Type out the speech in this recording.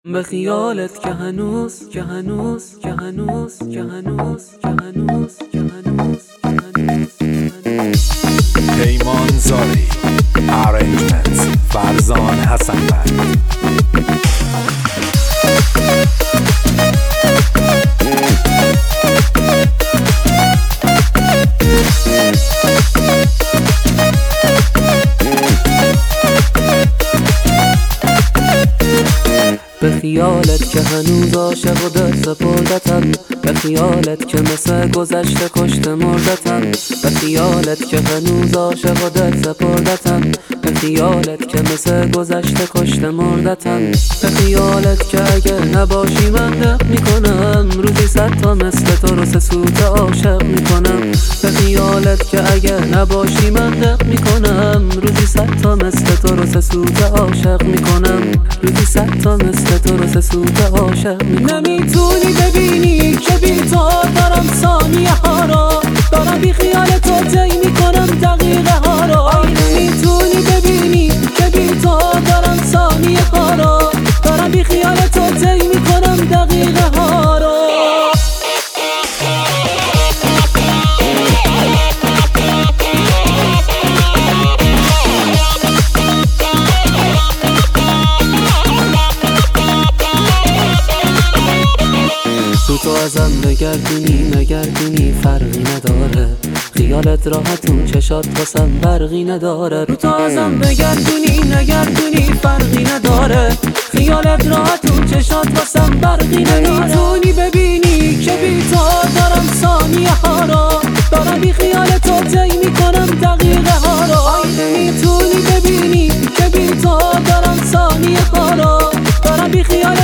به خیالت که هنوز پیمان زاری ارنجمنت فرزان حسن‌بر به خیالت که هنوز عاشق و دل سپردتم، به خیالت که مثل گذشته کشته مردتم، به خیالت که هنوز عاشق و دل سپردتم، به خیالت که مثل گذشته کشته مردتم، به خیالت که اگه نباشی من دق میکنم، روزی 100 تا مثل تو رو 3 سوت عاشق میکنم، به خیالت که اگه نباشی من دق میکنم، روزی 100 تا مثل تو رو 3 سوت عاشق میکنم، روزی 100 تا مثل تو رو 3 سوت عاشق میکنم. نمیتونی ببینی که بی تو دارم ثانیه ها رو، دارم بی خیال تو طی میکنم دقیقه ها رو. نمیتونی ببینی که بی تو دارم ثانیه ها رو، دارم بی خیال تو طی میکنم دقیقه ها رو. تو ازم نگردونی فرقی نداره، خیالت راحتون چشات واسم برقی نداره. تو ازم نگردونی فرقی نداره، خیالت راحتون چشات واسم برقی نداره. نمیتونی ببینی که بی تو دارم ثانیه ها رو، دارم بی خیال تو طی میکنم دقیقه ها رو. نمیتونی ببینی که بی تو دارم ثانیه ها رو، دارم بی خیال